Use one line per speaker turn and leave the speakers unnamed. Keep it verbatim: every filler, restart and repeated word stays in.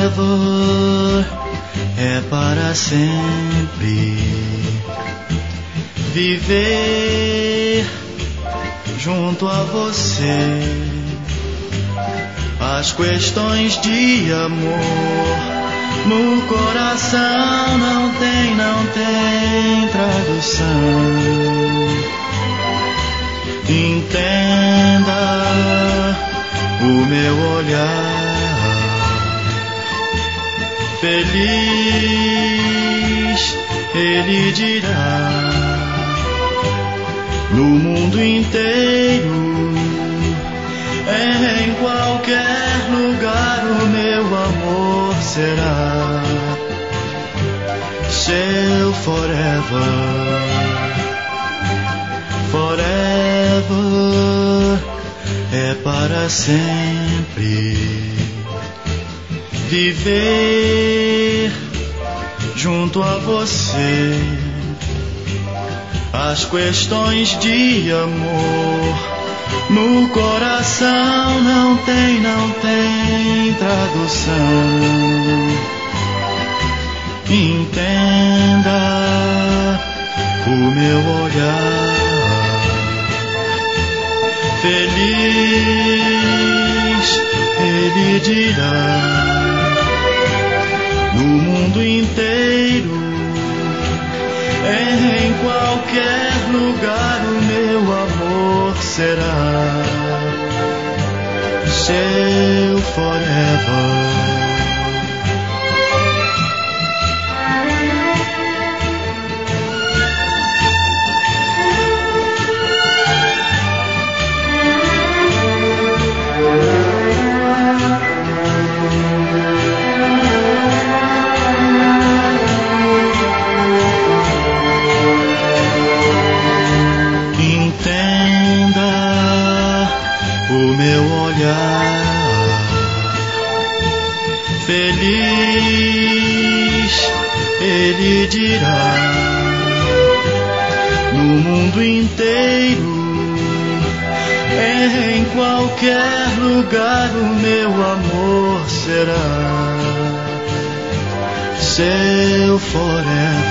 Forever é para sempre. Viver junto a você. As questões de amor no coração não tem, não tem tradução. Entenda o meu olhar. Feliz, ele dirá, no mundo inteiro, em qualquer lugar o meu amor será seu forever. Forever é para sempre. Viver junto a você. As questões de amor no coração não tem, não tem tradução. Entenda o meu olhar. Feliz, ele dirá, no mundo inteiro, em qualquer lugar o meu amor será seu forever. Feliz, ele dirá, no mundo inteiro, em qualquer lugar o meu amor será seu forever.